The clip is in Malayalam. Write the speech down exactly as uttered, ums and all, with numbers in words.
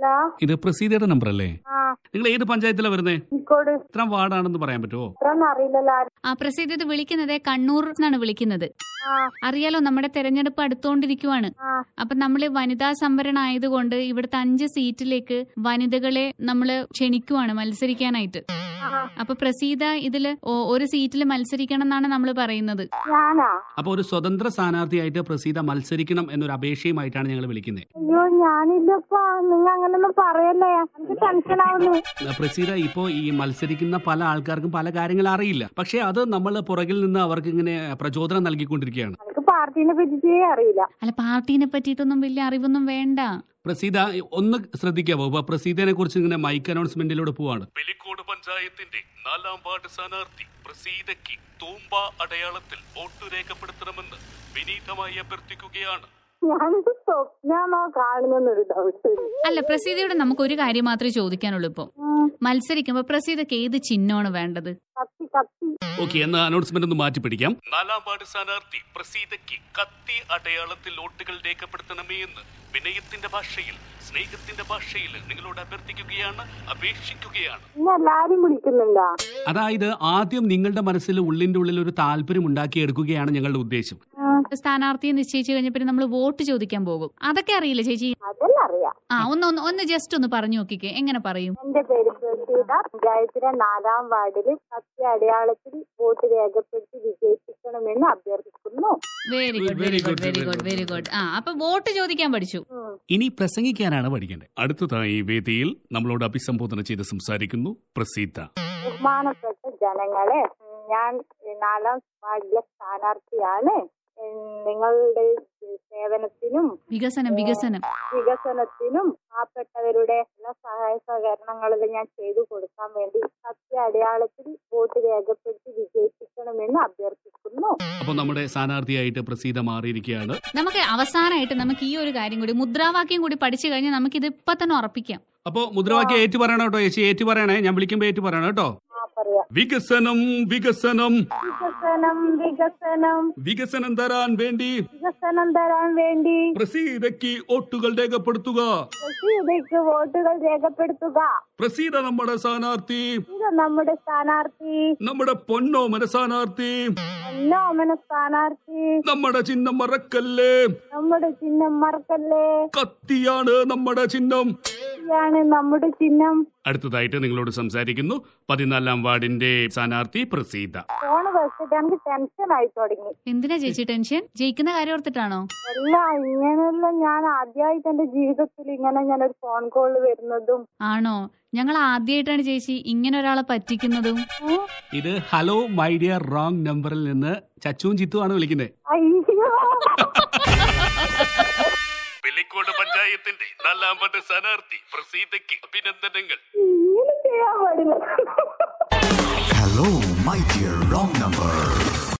ഇത് പ്രസീതയുടെ നമ്പർ അല്ലേ? ആ നിങ്ങൾ ഏത് പഞ്ചായത്തിലാ വരുന്നേ? കോഴിക്കോട്. എത്ര വാർഡാണെന്ന് പറയാൻ പറ്റുമോ? അത്രയൊന്നും അറിയില്ലല്ലോ. ആ പ്രസീത ഇത് വിളിക്കുന്നത് കണ്ണൂർ എന്നാണ് വിളിക്കുന്നത്. ആ അറിയാലോ, നമ്മുടെ തെരഞ്ഞെടുപ്പ് അടുത്തോണ്ടിരിക്കുവാണ്. ആ അപ്പൊ നമ്മള് വനിതാ സംവരണം ആയതുകൊണ്ട് ഇവിടുത്തെ അഞ്ച് സീറ്റിലേക്ക് വനിതകളെ നമ്മള് ക്ഷണിക്കുവാണ് മത്സരിക്കാനായിട്ട്. ആ. അപ്പൊ പ്രസീത ഇതില് ഒ- ഒരു സീറ്റിൽ മത്സരിക്കണം എന്നാണ് നമ്മൾ പറയുന്നത്. ഞാനാ? അപ്പൊ ഒരു സ്വതന്ത്ര സ്ഥാനാർത്ഥിയായിട്ട് പ്രസീത മത്സരിക്കണം എന്നൊരു അപേക്ഷയുമായിട്ടാണ് ഞങ്ങൾ വിളിക്കുന്നത്. അയ്യോ ഞാനില്ലപ്പാ, നിങ്ങൾ അങ്ങനൊന്നും പറയല്ലേ, എനിക്ക് ടെൻഷൻ ആവുന്നു. പ്രസീത ഇപ്പോ ഈ മത്സരിക്കുന്ന പല ആൾക്കാർക്കും പല കാര്യങ്ങൾ അറിയില്ല. പക്ഷെ അത് നമ്മൾ പുറകിൽ നിന്ന് അവർക്ക് ഇങ്ങനെ പ്രചോദനം നൽകിക്കൊണ്ടിരിക്കുകയാണ്. എനിക്ക് പാർട്ടീനെ പറ്റിട്ടേ അറിയില്ല. അല്ല, പാർട്ടീനെ പറ്റിയിട്ടൊന്നും വലിയ അറിവൊന്നും വേണ്ട. പ്രസീത ഒന്ന് ശ്രദ്ധിക്കാവോ? ഇപ്പൊ പ്രസീതനെ കുറിച്ച് ഇങ്ങനെ മൈക്ക് അനൗൺസ്മെന്റിലൂടെ പോവാണ്. വെലിക്കോട് പഞ്ചായത്തിന്റെ നാലാം വാർഡ് സ്ഥാനാർത്ഥി പ്രസീതയ്ക്ക് തൂമ്പ അടയാളത്തിൽ വോട്ട് രേഖപ്പെടുത്തണമെന്ന് വിനീതമായി അഭ്യർത്ഥിക്കുകയാണ്. ഞാനിത് സ്വപ്നാണോ കാണുന്നൊരു ഡൗട്ട്. അല്ല, പ്രസീതയോട് നമുക്ക് ഒരു കാര്യം മാത്രമേ ചോദിക്കാനുള്ളൂ. ഇപ്പൊ മത്സരിക്കുമ്പോ പ്രസീതക്ക് ഏത് ചിഹ്നമാണ് വേണ്ടത്? കത്തി കത്തി. ഓക്കെ, എന്ന അനൗൺസ്മെന്റ് ഒന്ന് മാറ്റി പിടിക്കാം. നാലാം വാർഡ് സ്ഥാനാർത്ഥി പ്രസീതയ്ക്ക് കത്തി അടയാളത്തിൽ വോട്ടുകൾ രേഖപ്പെടുത്തണമേ എന്ന് വിനയത്തിന്റെ ഭാഷയിൽ, സ്നേഹത്തിന്റെ ഭാഷയിൽ നിങ്ങളോട് അഭ്യർത്ഥിക്കുകയാണ്, അപേക്ഷിക്കുകയാണ്. ഇന്ന് എല്ലാരും വിളിക്കുന്നുണ്ടാ? അതായത് ആദ്യം നിങ്ങളുടെ മനസ്സിൽ ഉള്ളിന്റെ ഉള്ളിൽ ഒരു താല്പര്യം ഉണ്ടാക്കിയെടുക്കുകയാണ് ഞങ്ങളുടെ ഉദ്ദേശം. സ്ഥാനാർത്ഥിയെ നിശ്ചയിച്ചു കഴിഞ്ഞപ്പോ നമ്മൾ വോട്ട് ചോദിക്കാൻ പോകും. അതൊക്കെ അറിയില്ല ചേച്ചി? അതെല്ലാം അറിയാം. ആ ഒന്ന് ഒന്ന് ഒന്ന് ജസ്റ്റ് ഒന്ന് പറഞ്ഞു നോക്കിക്കേ, എങ്ങനെ പറയും? എന്റെ പേര് പ്രസീത, പഞ്ചായത്തിലെ നാലാം വാർഡിൽ കത്തി അടയാളത്തിൽ വോട്ട് രേഖപ്പെടുത്തി വിജയിപ്പിക്കണമെന്ന് അഭ്യർത്ഥിക്കുന്നു. Very good very good very good very good. ആ അപ്പൊ വോട്ട് ചോദിക്കാൻ പഠിച്ചു. ഇനി പ്രസംഗിക്കാനാണ് പഠിക്കേണ്ടത്. അടുത്തതായി വേദിയിൽ നമ്മളോട് അഭിസംബോധന ചെയ്ത് സംസാരിക്കുന്നു പ്രസീത. ബഹുമാനപ്പെട്ട ജനങ്ങളെ, ഞാൻ നാലാം വാർഡിലെ സ്ഥാനാർത്ഥിയാണ്. നിങ്ങളുടെ സേവനത്തിനും വികസനം വികസനം വികസനത്തിനും പാവപ്പെട്ടവരുടെ എല്ലാ സഹായ സഹകരണങ്ങളും ഞാൻ ചെയ്തു കൊടുക്കാൻ വേണ്ടി സത്യ അടയാളത്തിൽ വോട്ട് രേഖപ്പെടുത്തി വിജയിപ്പിക്കണമെന്ന് അഭ്യർത്ഥിക്കുന്നു. അപ്പൊ നമ്മുടെ സ്ഥാനാർത്ഥിയായിട്ട് പ്രസീത മാറിയിരിക്കുകയാണ്. നമുക്ക് അവസാനമായിട്ട് നമുക്ക് ഈ ഒരു കാര്യം കൂടി, മുദ്രാവാക്യം കൂടി പഠിച്ചു കഴിഞ്ഞാൽ നമുക്ക് ഇത് ഇപ്പൊ തന്നെ ഉറപ്പിക്കാം. അപ്പൊ മുദ്രാവാക്യം ഏറ്റു പറയണം കേട്ടോ ചേച്ചി, ഏറ്റു പറയണേ. ഞാൻ വിളിക്കുമ്പോ ഏറ്റു പറയണം കേട്ടോ. വികസനം വികസനം വികസനം വികസനം വികസനം തരാൻ വേണ്ടി വികസനം തരാൻ വേണ്ടി പ്രസീതയ്ക്ക് വോട്ടുകൾ രേഖപ്പെടുത്തുക. പ്രസീതയ്ക്ക് വോട്ടുകൾ രേഖപ്പെടുത്തുക. പ്രസീത നമ്മുടെ സ്ഥാനാർത്ഥി, ഇത് നമ്മുടെ സ്ഥാനാർത്ഥി, നമ്മുടെ പൊന്നോമന സ്ഥാനാർത്ഥി, പൊന്നോമന സ്ഥാനാർത്ഥി. നമ്മുടെ ചിഹ്നം മറക്കല്ലേ, നമ്മുടെ ചിഹ്നം മറക്കല്ലേ. കത്തിയാണ് നമ്മുടെ ചിഹ്നം, കത്തിയാണ് നമ്മുടെ ചിഹ്നം. അടുത്തതായിട്ട് നിങ്ങളോട് സംസാരിക്കുന്നു പതിനാലാം വാർഡിന്റെ സ്ഥാനാർത്ഥി പ്രസീത. ഫോണ് വെച്ചിട്ട് എനിക്ക് ടെൻഷൻ ആയി തുടങ്ങി. എന്തിനാ ചേച്ചി ടെൻഷൻ? ജയിക്കുന്ന കാര്യം ഓർത്തിട്ടാണോ? അല്ല, ഇങ്ങനെയല്ല, ഞാൻ ആദ്യമായിട്ട് എന്റെ ജീവിതത്തിൽ ഇങ്ങനെ ഞാൻ ഒരു ഫോൺ കോൾ വരുന്നതും. ആണോ? ഞങ്ങൾ ആദ്യമായിട്ടാണ് ചേച്ചി ഇങ്ങനെ ഒരാളെ പറ്റിക്കുന്നതും. ഇത് ഹലോ മൈ ഡിയർ റോങ് നമ്പറിൽ നിന്ന് ചച്ചുവും ചിത്തും ആണ് വിളിക്കുന്നത്. അയ്യോ, വെലിക്കോട് പഞ്ചായത്തിന്റെ നാലാം വാർഡ് സ്ഥാനാർത്ഥി പ്രസീതയ്ക്ക് അഭിനന്ദനങ്ങൾ. ഇങ്ങനെ ചെയ്യാൻ പാടില്ല. Hello, my dear